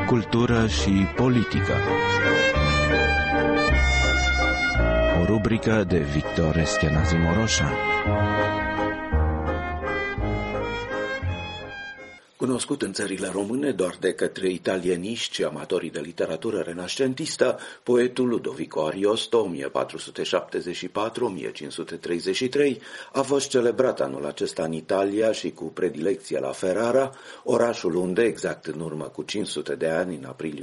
Cultură și politică. O rubrică de Victor Eschenazi Moroșan. Cunoscut în țările române doar de către italieniști și amatorii de literatură renascentistă, poetul Ludovico Ariosto, 1474-1533, a fost celebrat anul acesta în Italia și cu predilecție la Ferrara, orașul unde, exact în urmă cu 500 de ani, în aprilie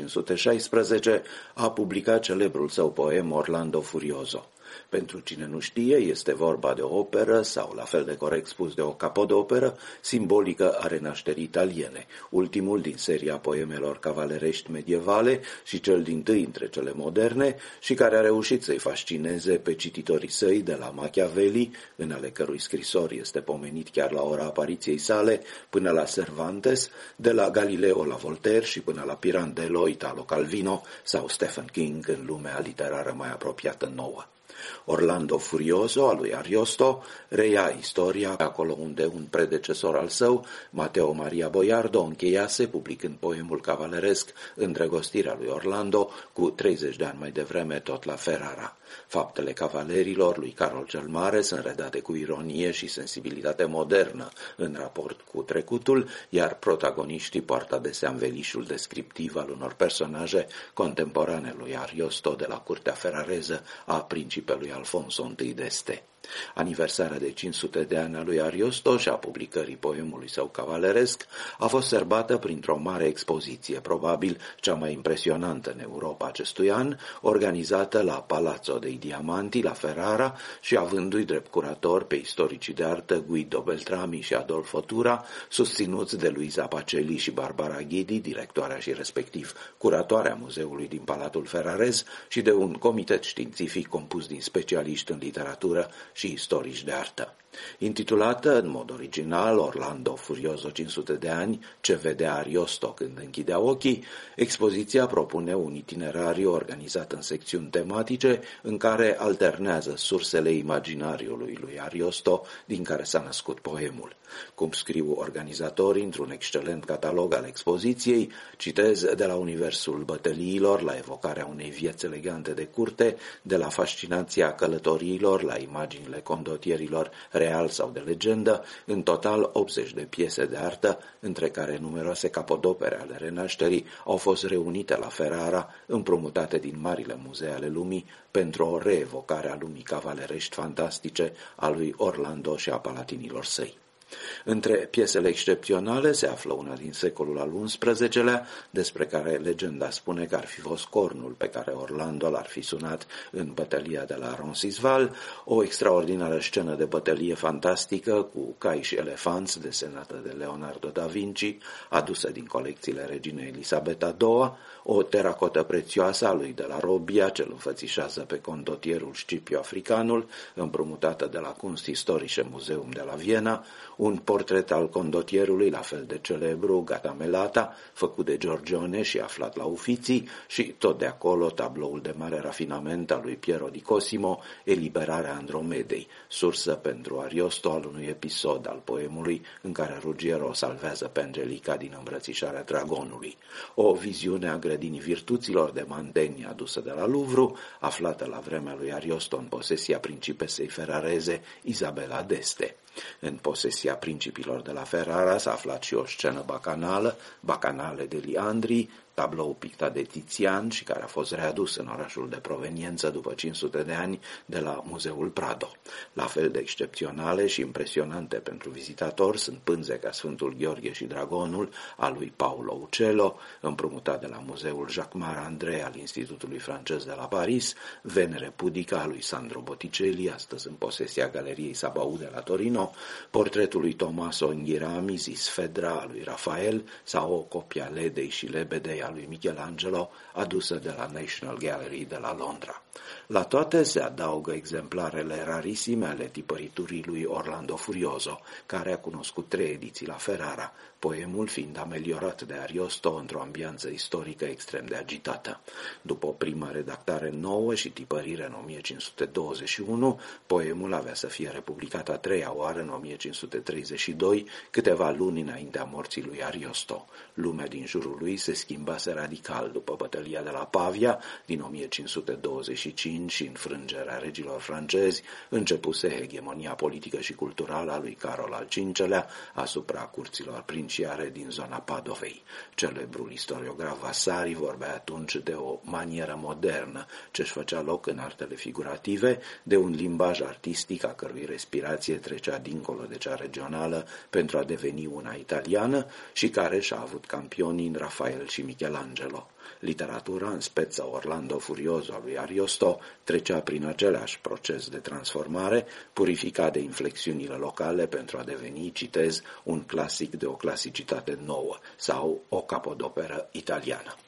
1516, a publicat celebrul său poem Orlando Furioso. Pentru cine nu știe, este vorba de o operă, sau la fel de corect spus de o capodoperă, simbolică a renașterii italiene, ultimul din seria poemelor cavalerești medievale și cel dintâi între cele moderne, și care a reușit să-i fascineze pe cititorii săi de la Machiavelli, în ale cărui scrisori este pomenit chiar la ora apariției sale, până la Cervantes, de la Galileo la Voltaire și până la Pirandello, Italo Calvino sau Stephen King în lumea literară mai apropiată nouă. Orlando Furioso, al lui Ariosto, reia istoria acolo unde un predecesor al său, Matteo Maria Boiardo, încheiase publicând poemul cavaleresc Îndrăgostirea lui Orlando cu 30 de ani mai devreme tot la Ferrara. Faptele cavalerilor lui Carol cel Mare sunt redate cu ironie și sensibilitate modernă în raport cu trecutul, iar protagoniștii poartă adesea învelișul descriptiv al unor personaje contemporane lui Ariosto de la curtea ferrareză a principelui Alfonso I d'Este. Aniversarea de 500 de ani a lui Ariosto și a publicării poemului său cavaleresc a fost sărbată printr-o mare expoziție, probabil cea mai impresionantă în Europa acestui an, organizată la Palazzo dei Diamanti, la Ferrara, și avându-i drept curator pe istoricii de artă Guido Beltrami și Adolfo Tura, susținuți de Luisa Pacelli și Barbara Ghidi, directoarea și respectiv curatoarea muzeului din Palatul Ferrarez, și de un comitet științific compus din specialiști în literatură și istorici de artă. Intitulată în mod original Orlando Furioso 500 de ani, ce vedea Ariosto când închidea ochii, expoziția propune un itinerariu organizat în secțiuni tematice în care alternează sursele imaginariului lui Ariosto din care s-a născut poemul. Cum scriu organizatorii într-un excelent catalog al expoziției, citez, de la universul bătăliilor la evocarea unei vieți elegante de curte, de la fascinația călătoriilor la imaginile condotierilor real sau de legendă, în total 80 de piese de artă, între care numeroase capodopere ale renașterii au fost reunite la Ferrara, împrumutate din marile muzee ale lumii, pentru o reevocare a lumii cavalerești fantastice a lui Orlando și a palatinilor săi. Între piesele excepționale se află una din secolul al XI-lea, despre care legenda spune că ar fi fost cornul pe care Orlando l-ar fi sunat în bătălia de la Roncesvalles, o extraordinară scenă de bătălie fantastică cu cai și elefanți desenată de Leonardo da Vinci, adusă din colecțiile reginei Elisabeta II, o teracotă prețioasă a lui de la Robbia, ce-l înfățișează pe condotierul Scipio Africanul, împrumutată de la Kunsthistorische Museum de la Viena, un portret al condotierului la fel de celebru, Gatamelata, făcut de Giorgione și aflat la Uffizi, și tot de acolo tabloul de mare rafinament al lui Piero di Cosimo, Eliberarea Andromedei, sursă pentru Ariosto al unui episod al poemului în care Ruggiero salvează pe Angelica din îmbrățișarea dragonului. O viziune a grădinii virtuților de Mantegna adusă de la Louvre, aflată la vremea lui Ariosto în posesia principesei ferrareze Isabela d'Este. În posesia principilor de la Ferrara s-a aflat și o scenă bacanală, Bacanale de Liandri, tablou pictat de Tizian și care a fost readus în orașul de proveniență după 500 de ani de la Muzeul Prado. La fel de excepționale și impresionante pentru vizitatori sunt pânze ca Sfântul Gheorghe și Dragonul al lui Paulo Uccello, împrumutat de la Muzeul Jacquemart André al Institutului francez de la Paris, Venere pudica a lui Sandro Botticelli, astăzi în posesia Galeriei Sabau de la Torino, portretul lui Tommaso Inghirami, zis Fedra, a lui Rafael, sau o copia Ledei și Lebedei a lui Michelangelo, adusă de la National Gallery de la Londra. La toate se adaugă exemplarele rarisime ale tipăriturii lui Orlando Furioso, care a cunoscut 3 ediții la Ferrara, poemul fiind ameliorat de Ariosto într-o ambianță istorică extrem de agitată. După o primă redactare nouă și tipărire în 1521, poemul avea să fie republicat a 3-a oară în 1532, câteva luni înaintea morții lui Ariosto. Lumea din jurul lui se schimbase radical după bătălia de la Pavia din 1525 și înfrângerea regilor francezi, începuse hegemonia politică și culturală a lui Carol al V-lea asupra curților princiare din zona Padovei. Celebrul istoriograf Vasari vorbea atunci de o manieră modernă ce-și făcea loc în artele figurative, de un limbaj artistic a cărui respirație trecea dincolo de cea regională pentru a deveni una italiană și care și-a avut campionii în Rafael și Michelangelo. Literatura, în speța Orlando Furioso al lui Ariosto, trecea prin același proces de transformare, purificat de inflexiunile locale pentru a deveni, citez, un clasic de o clasicitate nouă sau o capodoperă italiană.